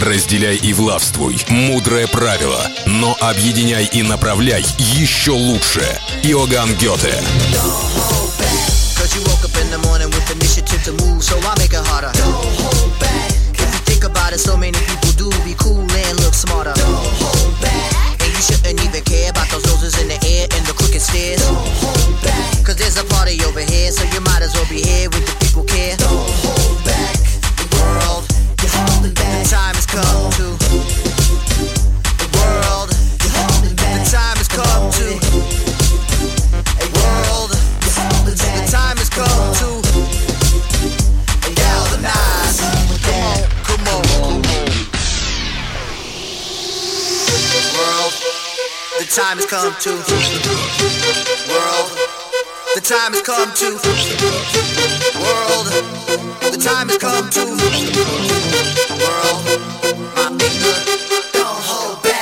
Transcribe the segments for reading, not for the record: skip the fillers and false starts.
Разделяй и властвуй. Мудрое правило. Но объединяй и направляй еще лучше. Иоганн Гёте. You woke up in the morning with initiative to move, so I make it harder. Don't hold back. If you think about it, so many people do be cool and look smarter. Don't hold back. And you shouldn't even care about those roses in the air and the crooked stairs. Don't hold back. Cause there's a party over here, so you might as well be here with the people care. Don't hold back. The world, you're holding back. The time has come to. The world, you're holding back. The time has come to. World, the time has come to galvanize. Come on. World, the time has come to. World, the time has come to. World, the time has come to. World, my finger, don't hold back.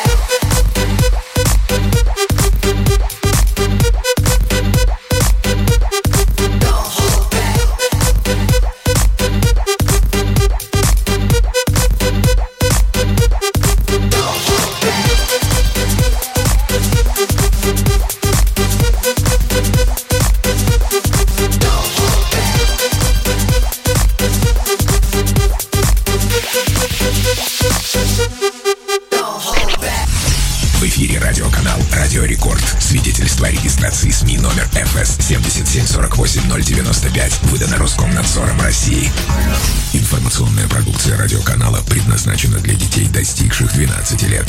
Свидетельство о регистрации СМИ номер ФС 7748095 выдано Роскомнадзором России. Информационная продукция радиоканала предназначена для детей, достигших 12 лет.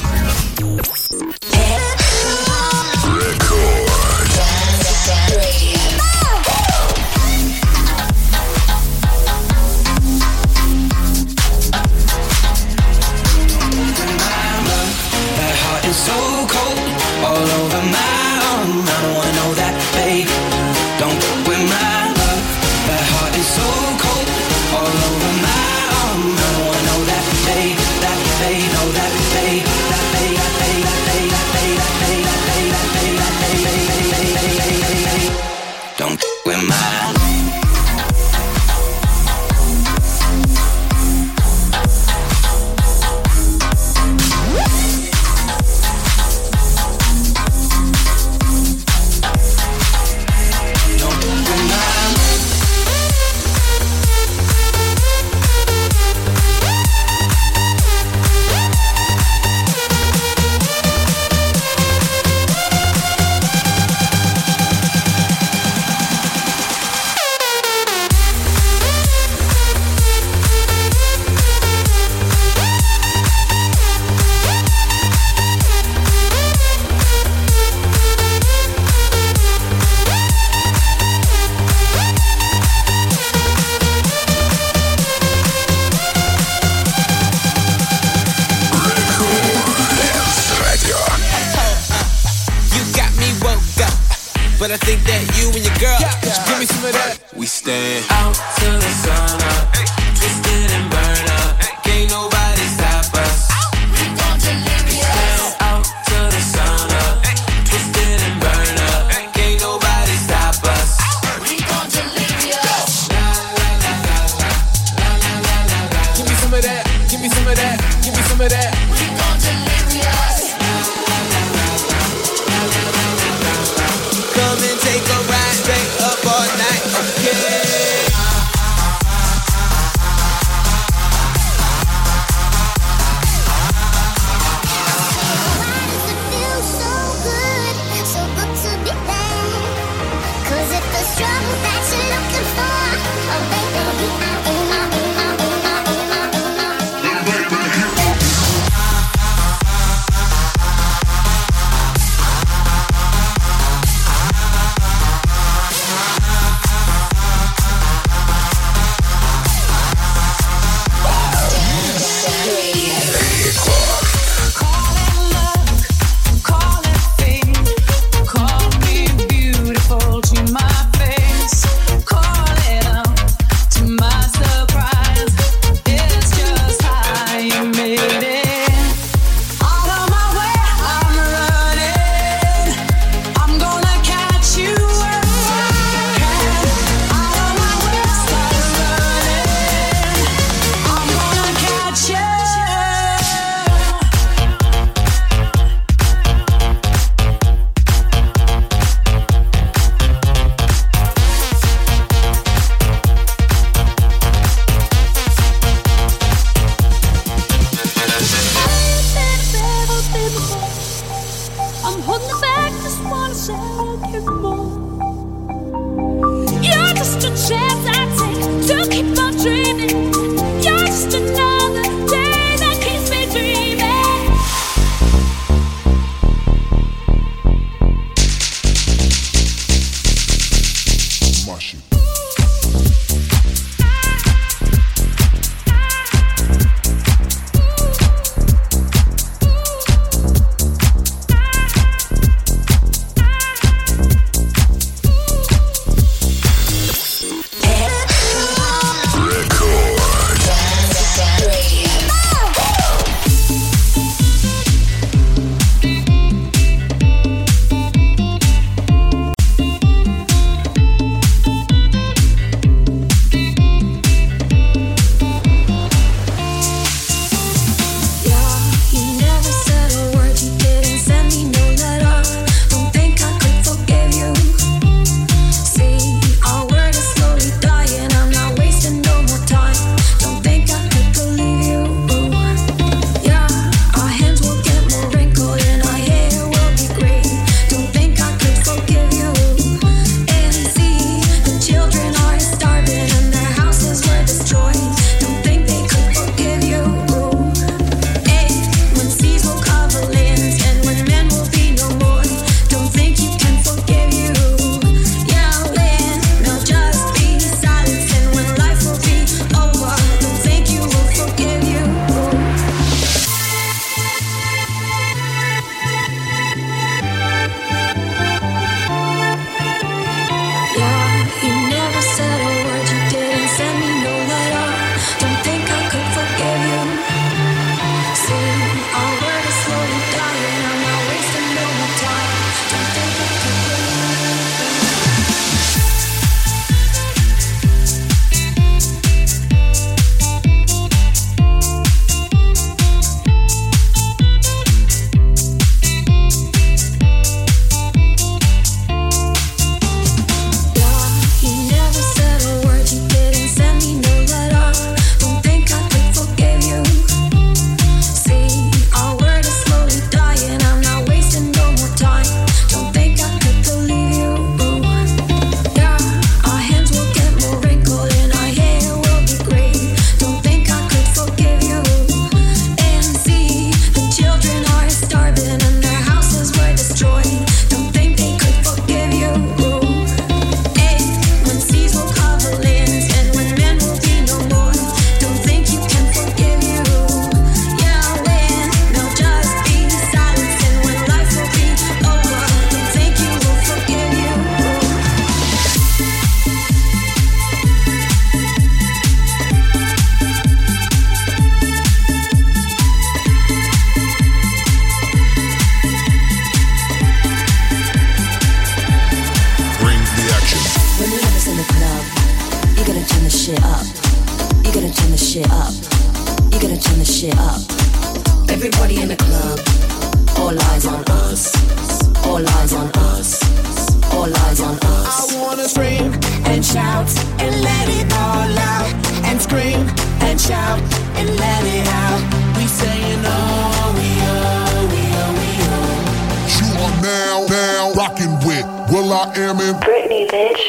But I think that you and your girl should give me some of that. We stand out till the sun up, twisted and burn up. Can't nobody stop us. We gon' delirious. Stand out till the sun up, twisted and burn up. Can't nobody stop us. We gon' delirious. La la la la la la la la la. Give me some of that. Give me some of that. Give me some of that. We gon' delirious. Come and take a ride, stay up all night, okay? shit up. You gotta turn the shit up. Everybody in the club, all eyes on us. All eyes on us. All eyes on us. I wanna scream and shout and let it all out. And scream and shout and let it out. We saying oh, we oh, we oh, we oh. You are now rocking with Will.i.am and Britney, bitch.